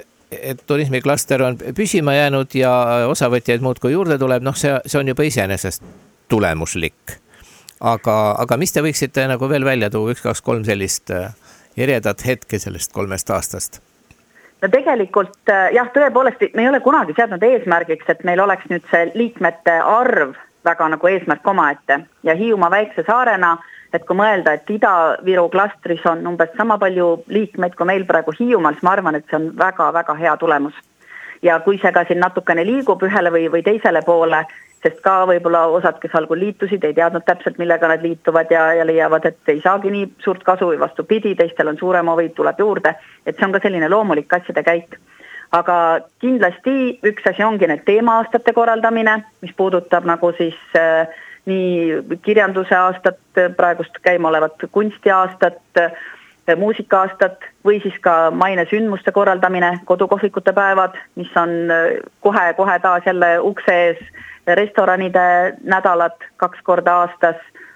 et turismiklaster on püsima jäänud ja osavõtjaid muudkui juurde tuleb, noh see, see on juba iseenesest tulemuslik. Aga, aga mis te võiksite nagu veel välja tuua, üks, kaks, kolm sellist eredat hetke sellest kolmest aastast? No tegelikult jah, tõepoolest me ei ole kunagi seadnud eesmärgiks, et meil oleks nüüd see liikmete arv väga nagu eesmärk omaette ja Hiiumaa väikse saarena, et kui mõelda, et Ida-Viru klastris on umbes sama palju liikmeid kui meil praegu Hiiumaal, siis ma arvan, et see on väga-väga hea tulemus. Ja kui see ka siin natukene liigub ühele või, või teisele poole, sest ka võib-olla osad, kes algul liitusid, ei teadnud täpselt, millega nad liituvad ja, ja leiavad, et ei saagi nii suurt kasu või vastupidi, teistel on suurem ovid, tuleb juurde, et see on ka selline loomulik asjade käik. Aga kindlasti üks asi ongi need teema-aastate korraldamine, mis puudutab nagu siis äh, nii kirjanduse aastat, praegust käima olevat kunstiaastat, äh, muusika-aastat või siis ka mainesündmuste korraldamine, kodukohvikute päevad, mis on kohe-kohe taas jälle ukse ees, restoranide nädalad kaks korda aastas,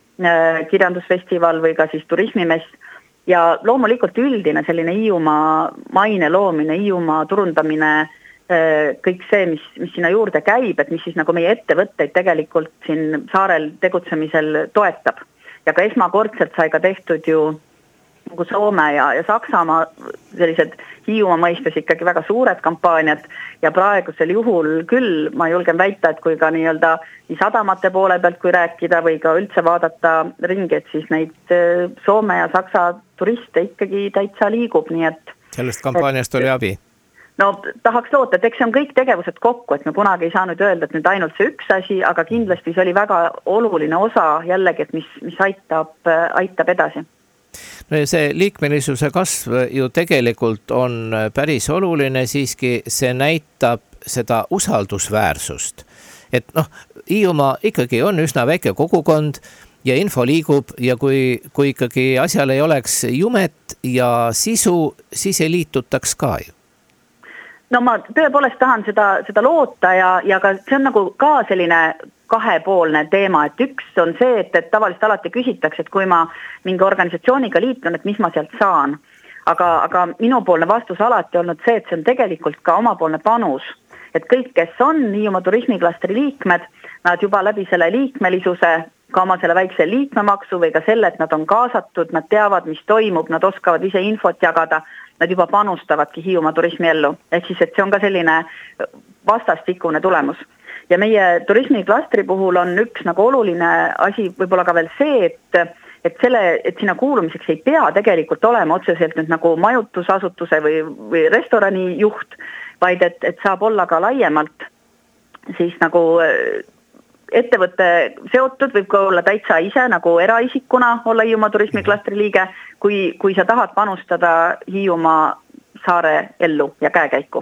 kirjandusfestival või ka siis turismimess ja loomulikult üldine selline Hiiumaa maine loomine, Hiiumaa turundamine, kõik see, mis, mis sinna juurde käib, et mis siis nagu meie ettevõtteid tegelikult siin saarel tegutsemisel toetab. Ja ka esmakordselt sai ka tehtud ju nagu Soome ja, ja Saksamaa sellised Hiiumaa mõistes ikkagi väga suured kampaaniad ja praegusel juhul küll ma julgen väita, et kui ka nii-öelda nii sadamate poole pealt kui rääkida või ka üldse vaadata ringi, et siis neid Soome ja Saksa turiste ikkagi täitsa liigub, nii et sellest kampaaniast et, oli abi? No tahaks loota, et eks see on kõik tegevused kokku, et me kunagi ei saanud öelda, et nüüd ainult see üks asi, aga kindlasti see oli väga oluline osa jällegi, et mis, mis aitab, aitab edasi. No see liikmelisuse kasv ju tegelikult on päris oluline, siiski see näitab seda usaldusväärsust. Et noh, Hiiumaa ikkagi on üsna väike kogukond ja info liigub ja kui, kui ikkagi asjal ei oleks jumet ja sisu, siis ei liitutaks ka ju. No ma tõepoolest tahan seda, seda loota ja, ja ka see on nagu ka selline kahepoolne teema, et üks on see, et, et tavaliselt alati küsitakse, et kui ma mingi organisatsiooniga liitun, et mis ma sealt saan. Aga, aga minupoolne vastus alati olnud see, et see on tegelikult ka omapoolne panus. Et kõik, kes on Hiiumaa turismiklastri liikmed, nad juba läbi selle liikmelisuse, ka oma selle väikse liikmemaksu või ka selle, et nad on kaasatud, nad teavad, mis toimub, nad oskavad ise infot jagada, nad juba panustavadki Hiiumaa turismi ellu. Ehk siis, et see on ka selline vastastikune tulemus. Ja meie turismiklastri puhul on üks nagu oluline asi võib-olla ka veel see, et, et, selle, et sinna kuulumiseks ei pea tegelikult olema otseselt nüüd nagu majutusasutuse või, või restorani juht, vaid et, et saab olla ka laiemalt siis nagu ettevõtte seotud, võib ka olla täitsa ise nagu eraisikuna olla Hiiumaa turismiklastri liige, kui, kui sa tahad panustada Hiiumaa saare ellu ja käekäiku.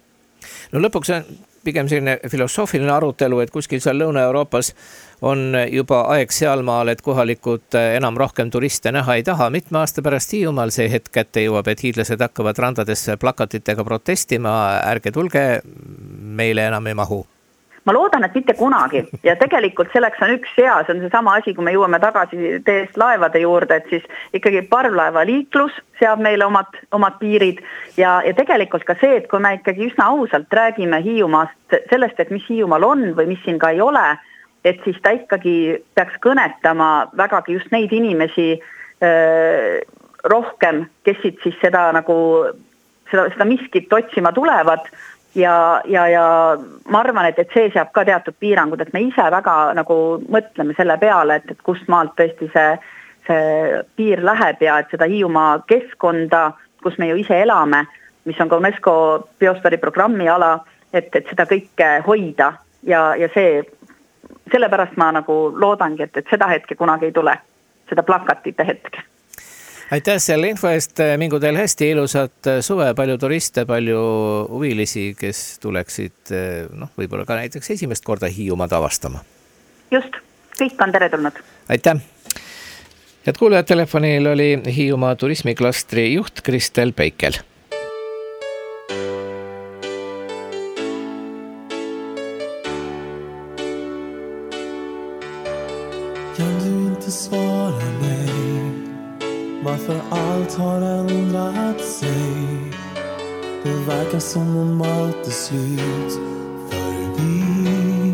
No lõpuks on pigem selline filosoofiline arutelu, et kuskil seal Lõuna-Euroopas on juba aeg sealmaal, et kohalikud enam rohkem turiste näha ei taha. Mitme aasta pärast Hiiumaal see hetk kätte jõuab, et hiidlased hakkavad randades plakatitega protestima, ärge tulge, meile enam ei mahu. Ma loodan, et mitte kunagi ja tegelikult selleks on üks hea, see on see sama asi, kui me jõuame tagasi teest laevade juurde, et siis ikkagi parvlaeva liiklus seab meile omad, omad piirid ja, ja tegelikult ka see, et kui me ikkagi üsna ausalt räägime Hiiumaast sellest, et mis Hiiumaal on või mis siin ka ei ole, et siis ta ikkagi peaks kõnetama vägagi just neid inimesi öö, rohkem, kes siis seda nagu seda, seda miskit otsima tulevad ja, ja, ja ma arvan, et, et see seab ka teatud piirangud, et me ise väga nagu mõtleme selle peale, et, et kust maalt tõesti see, see piir läheb ja et seda Hiiumaa keskkonda, kus me ju ise elame, mis on ka UNESCO biosfääriprogrammi ala, et, et seda kõike hoida ja, ja see, sellepärast ma nagu loodangi, et, et seda hetke kunagi ei tule, seda plakatite hetke. Aitäh selle info eest, mingu teil hästi ilusat suve, palju turiste, palju huvilisi, kes tuleksid noh, võib-olla ka näiteks esimest korda Hiiumaad avastama. Just, kõik on teretulnud. Aitäh! Head kuulajad, telefonil oli Hiiumaa turismiklastri juht Kristel Peikel. Kan du inte svara mig varför allt har ändrat sig? Det verkar som om allt är slut förbi.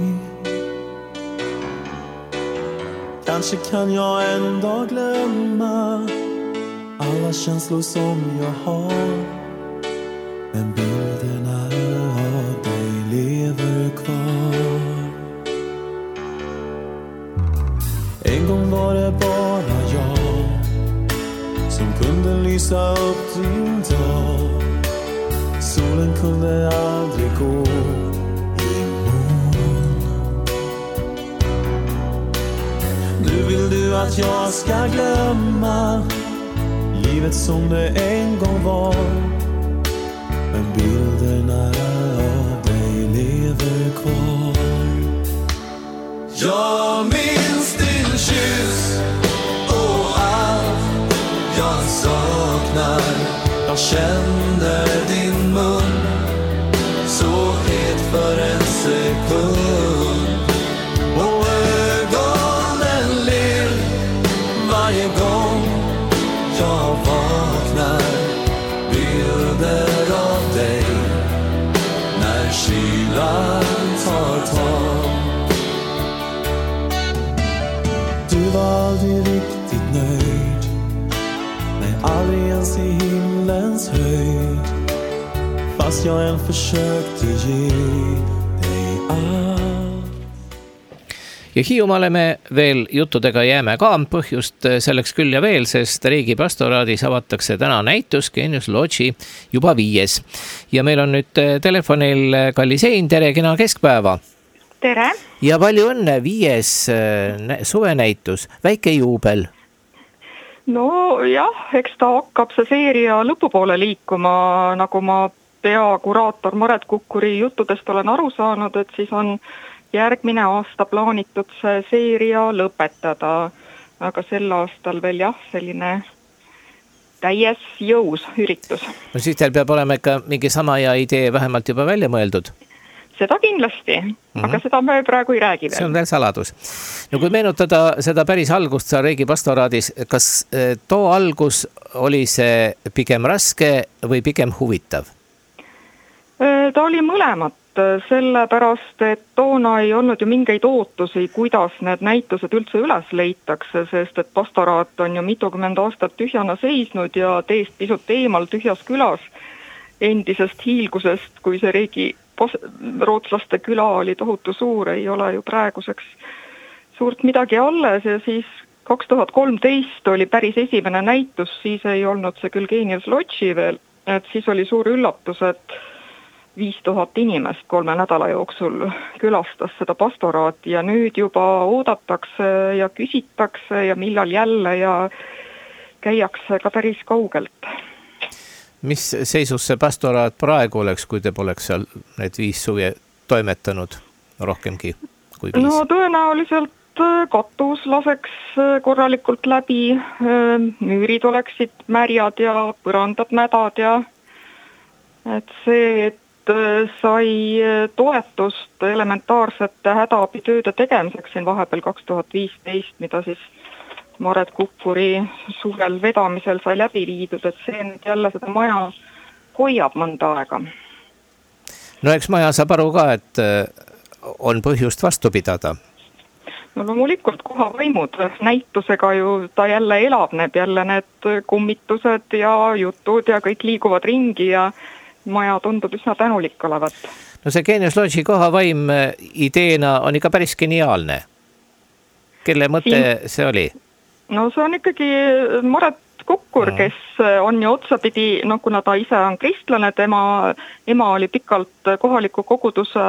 Kanske kan jag en dag glömma alla känslor som jag har, men bilderna av dig lever kvar. En gång var det bara jag som kunde lysa upp din dag. Solen kunde aldrig gå imorgon. Nu vill du att jag ska glömma livet som det en gång var, men bilderna av dig lever kvar. Jag minns din kyss och allt jag saknar. Jag känner din mun så het för en sekund, och ögonen ler varje gång jag vaknar. Bilder av dig när kylan tar tag. Du var aldrig riktigt nöjd, nej, aldrig ens i himlens höjd, fast jag än försökte ge dig allt. Ja Hiiumaale me veel juttudega jääme ka, põhjust selleks küll ja veel, sest Riigi pastoraadis avatakse täna näitus Genius Lodži juba viies. Ja meil on nüüd telefonil Kallis Ein, tere, kena keskpäeva! Tere! Ja palju õnne, viies suvenäitus, väike juubel. No jah, eks ta hakkab see seeria lõpupoole liikuma, nagu ma peakuraator Maret Kukkuri juttudest olen aru saanud, et siis on järgmine aasta plaanitud see seeria lõpetada, aga sel aastal veel jah, selline täies jõus üritus. No siis teil peab olema ikka mingi sama hea idee vähemalt juba välja mõeldud. Seda kindlasti, mm-hmm. aga seda me praegu ei räägi veel. See on veel saladus. No kui meenutada seda päris algust sa Riigi pastoraadis, kas too algus oli see pigem raske või pigem huvitav? Ta oli mõlemat, sellepärast, et toona ei olnud ju mingeid ootusi, kuidas need näitused üldse üles leitakse, sest et pastoraat on ju mitukümmend aastat tühjana seisnud ja teist pisut eemal tühjas külas endisest hiilgusest, kui see riigi rootslaste küla oli tohutu suur, ei ole ju praeguseks suurt midagi alles ja siis kaks tuhat kolmteist oli päris esimene näitus, siis ei olnud see küll Genius Lodži veel, et siis oli suur üllatus, et viis tuhat inimest kolme nädala jooksul külastas seda pastoraati ja nüüd juba oodatakse ja küsitakse ja millal jälle ja käiakse ka päris kaugelt. Mis seisus see pastoraat praegu oleks, kui te poleks seal need viis suvi toimetanud rohkemgi kui viis? No tõenäoliselt katus laseks korralikult läbi, müürid oleksid märjad ja põrandad mädad ja et see, et sai toetust elementaarsete hädaabitööde tegemiseks siin vahepeal kaks tuhat viisteist, mida siis Maret Kukkuri suvel vedamisel sai läbi viidud, et see nüüd jälle seda maja hoiab mõnda aega. No eks maja saab aru ka, et on põhjust vastu pidada. no loomulikult kohavaimud, näitusega ju ta jälle elavneb, jälle need kummitused ja jutud ja kõik liiguvad ringi ja maja tundub üsna tänulik olevat. No see Geenius Lodge'i kohavaim ideena on ikka päris geniaalne. Kelle mõte Siin... see oli? No see on ikkagi Maret Kukkur, mm. kes on ju otsapidi, no kuna ta ise on kristlane, tema ema oli pikalt kohaliku koguduse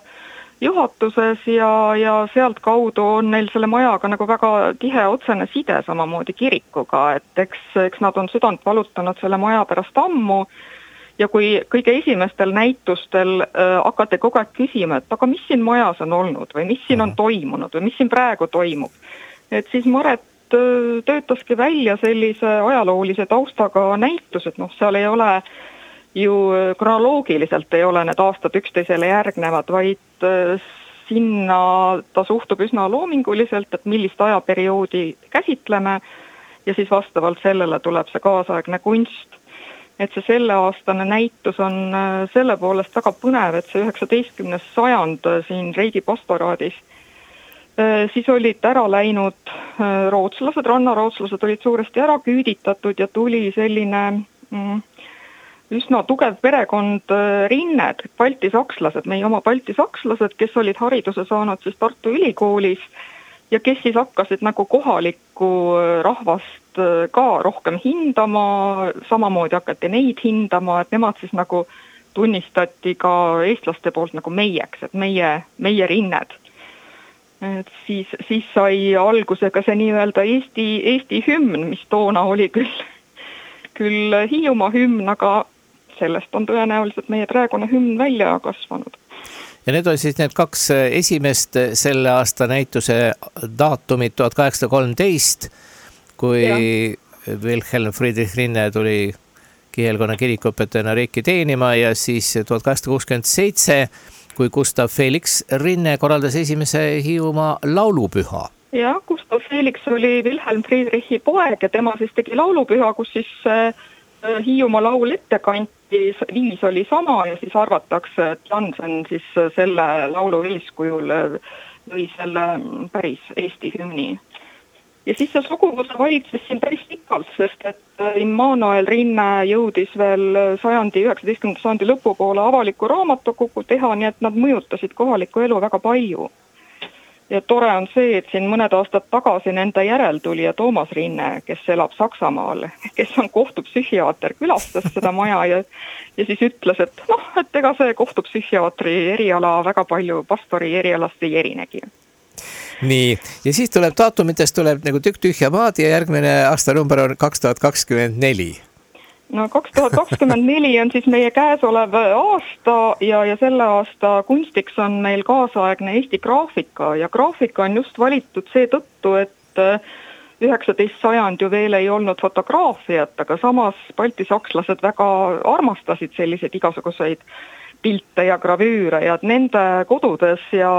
juhatuses ja, ja sealt kaudu on neil selle majaga nagu väga tihe otsene side samamoodi kirikuga, et eks, eks nad on südant valutanud selle maja pärast ammu ja kui kõige esimestel näitustel äh, hakati kogu aeg küsima, et aga mis siin majas on olnud või mis siin on toimunud või mis siin praegu toimub, et siis Maret töötaski välja sellise ajaloolise taustaga näitused, noh seal ei ole ju kronoloogiliselt ei ole need aastad üksteisele järgnevad, vaid sinna ta suhtub üsna loominguliselt, et millist ajaperioodi käsitleme ja siis vastavalt sellele tuleb see kaasaegne kunst. Et see selleaastane näitus on selle poolest väga põnev, et see üheksateistkümnes sajand siin Reidi pastoraadis siis olid ära läinud rootslased, rannarootslased olid suuresti ära küüditatud ja tuli selline mm, üsna tugev perekond Rinned, baltisakslased, meie oma baltisakslased, kes olid hariduse saanud siis Tartu Ülikoolis ja kes siis hakkasid nagu kohalikku rahvast ka rohkem hindama, samamoodi hakati neid hindama, et nemad siis nagu tunnistati ka eestlaste poolt nagu meieks, et meie, meie Rinned. Et siis, siis sai algusega see nii-öelda Eesti, Eesti hümn, mis toona oli küll, küll Hiiumaa hümn, aga sellest on tõenäoliselt meie praegune hümn välja kasvanud. Ja need on siis need kaks esimest selle aasta näituse daatumit tuhat kaheksasada kolmteist, kui ja. Wilhelm Friedrich Rinne tuli kihelkonna kirikuõpetajana riiki teenima ja siis tuhat kaheksasada kuuskümmend seitse kui Gustav Felix Rinne korraldas esimese Hiiumaa laulupüha. Ja, Gustav Felix oli Wilhelm Friedrichi poeg ja tema siis tegi laulupüha, kus siis Hiiumaa laul ette kanti, viis oli sama ja siis arvatakse, et Jansen siis selle laulu eeskujul lõi selle päris Eesti hümni. Ja siis see suguvõsa valitses siin päris pikalt, sest et Immanuel Rinne jõudis veel sajandi, üheksateistkümnenda sajandi lõpupoole avaliku raamatukogu teha, nii et nad mõjutasid kohalikku elu väga palju. Ja tore on see, et siin mõned aastad tagasi nende järeltulija Toomas Rinne, kes elab Saksamaal, kes on kohtupsühhiaater, külastas seda maja ja, ja siis ütles, et noh, et ega see kohtupsühhiaatri eriala väga palju pastori erialast ei erinegi. Nii, ja siis tuleb daatumitest tuleb nagu tükk tühja maad ja järgmine aasta number on kaks tuhat kakskümmend neli. No kaks tuhat kakskümmend neli on siis meie käesolev aasta ja, ja selle aasta kunstiks on meil kaasaegne Eesti graafika ja graafika on just valitud seetõttu, et üheksateist sajand ju veel ei olnud fotograafiat, aga samas baltisakslased väga armastasid selliseid igasuguseid pilte ja gravüüre ja nende kodudes ja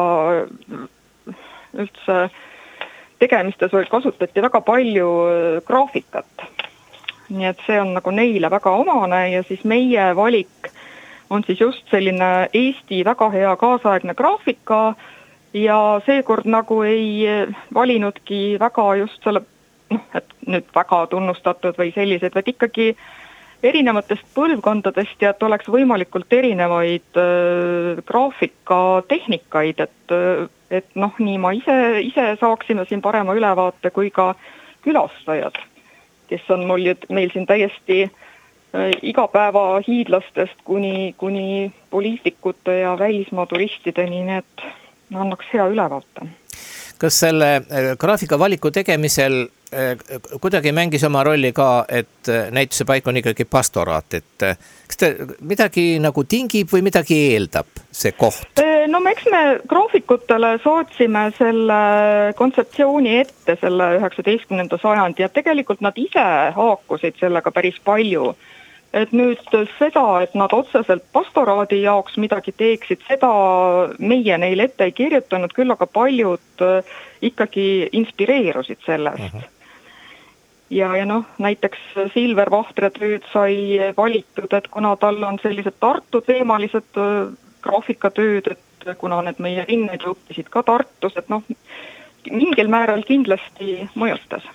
üldse tegemistes kasutati väga palju graafikat. Nii et see on nagu neile väga omane ja siis meie valik on siis just selline Eesti väga hea kaasaegne graafika ja seekord nagu ei valinudki väga just selle, noh, et nüüd väga tunnustatud või sellised, vaid ikkagi erinevatest põlvkondadest ja et oleks võimalikult erinevaid äh, graafikatehnikaid, et, et noh, nii ma ise, ise saaksime siin parema ülevaate kui ka külastajad, kes on mul, meil siin täiesti äh, igapäeva hiidlastest kuni, kuni poliitikute ja välismaa turistideni, nii et annaks hea ülevaate. Kas selle graafika valiku tegemisel kuidagi mängis oma rolli ka, et näituse paik on ikkagi pastoraat, et kas te midagi nagu tingib või midagi eeldab see koht? No eks me graafikutele saatsime selle kontseptsiooni ette selle üheksateistkümnenda sajandi ja tegelikult nad ise haakusid sellega päris palju. Et nüüd seda, et nad otseselt pastoraadi jaoks midagi teeksid, seda meie neile ette ei kirjutanud, küll aga paljud ikkagi inspireerusid sellest. Uh-huh. Ja, ja noh, näiteks Silver Vahtre tööd sai valitud, et kuna tal on sellised Tartu teemalised graafikatööd, et kuna need meie rinneid õppisid ka Tartus, et noh, mingil määral kindlasti mõjutas.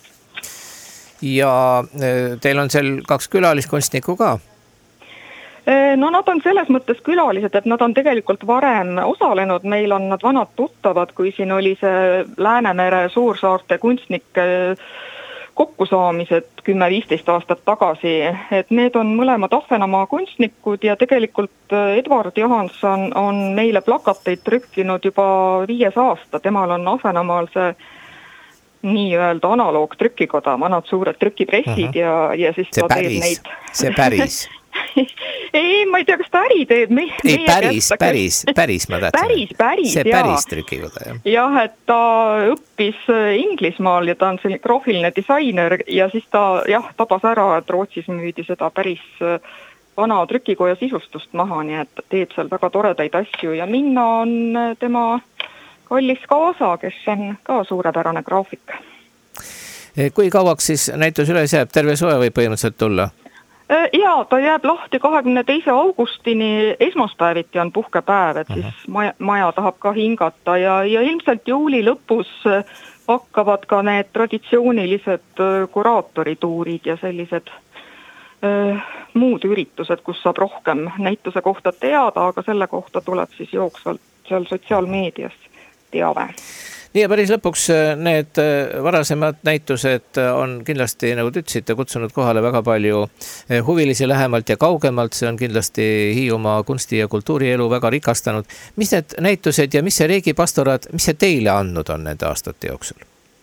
Ja teil on seal kaks külaliskunstnikku ka? No nad on selles mõttes külalised, et nad on tegelikult varem osalenud, meil on nad vanad tuttavad, kui siin oli see Läänemere suursaarte kunstnike kokkusaamised kümme-viisteist aastat tagasi, et need on mõlemad Ahvenamaa kunstnikud ja tegelikult Edward Johanson on meile plakateid trükkinud juba viies aasta, temal on Ahvenamaal see nii-öelda analoog trükikoda, vanad suured trükipressid uh-huh. ja, ja siis see ta päris, teeb neid. See päris. ei, ma ei tea, kas ta äri teeb. Me, ei, päris, päris, päris ma tähtsin. Päris, päris, see jaa. päris trükikoda, jah. Jah, et ta õppis Inglismaal ja ta on selline graafiline disainer ja siis ta jah, tabas ära, et Rootsis müüdi seda päris vana trükikoja sisustust maha, nii et teeb seal väga toredaid asju ja Minna on tema kallis kaasa, kes on ka suurepärane graafik. Kui kauaks siis näitus üles jääb, terve suve võib põhimõtteliselt tulla? Jaa, ta jääb lahti kahekümne teise augustini, esmaspäeviti on puhkepäev, et siis maja, maja tahab ka hingata ja, ja ilmselt juuli lõpus hakkavad ka need traditsioonilised kuraatorituurid ja sellised äh, muud üritused, kus saab rohkem näituse kohta teada, aga selle kohta tuleb siis jooksvalt seal sotsiaalmeedias teave. Nii ja päris lõpuks need varasemad näitused on kindlasti, nagu te ütlesite, kutsunud kohale väga palju huvilisi lähemalt ja kaugemalt. See on kindlasti Hiiumaa kunsti- ja kultuurielu väga rikastanud. Mis need näitused ja mis see Reegi pastoraat, mis see teile andnud on nende aastate jooksul?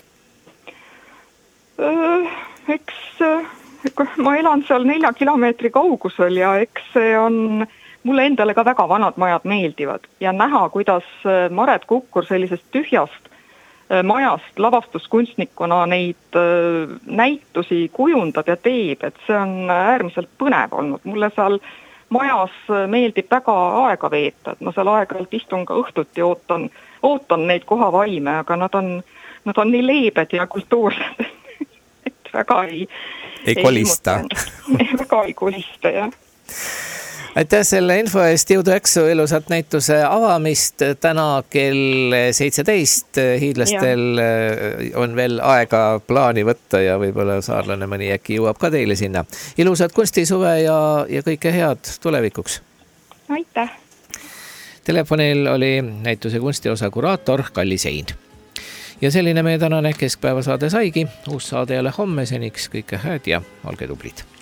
Eks ma elan seal nelja kilomeetri kaugusel ja eks see on... Mulle endale ka väga vanad majad meeldivad ja näha, kuidas Maret Kukkur sellisest tühjast majast lavastuskunstnikuna neid näitusi kujundab ja teeb, et see on äärmiselt põnev olnud. Mulle seal majas meeldib väga aega veeta, et ma seal aeg-ajalt istun ka õhtuti ja ootan, ootan neid koha vaime, aga nad on, nad on nii leebed ja kultuursed, et väga ei... Ei kolista. Ei, väga ei kolista, jah. Aitäh selle info eest, jõudu eksu ilusat näituse avamist täna kell seitseteist. Hiidlastel ja. On veel aega plaani võtta ja võib-olla saarlane mõni äkki jõuab ka teile sinna. Ilusat kunstisuve ja, ja kõike head tulevikuks. Aitäh. Telefonil oli näituse kunstiosa kuraator Kalli Sein. Ja selline meie tänane keskpäevasaade saigi. Uus saade jälle homme, seniks kõike head ja olge tublid.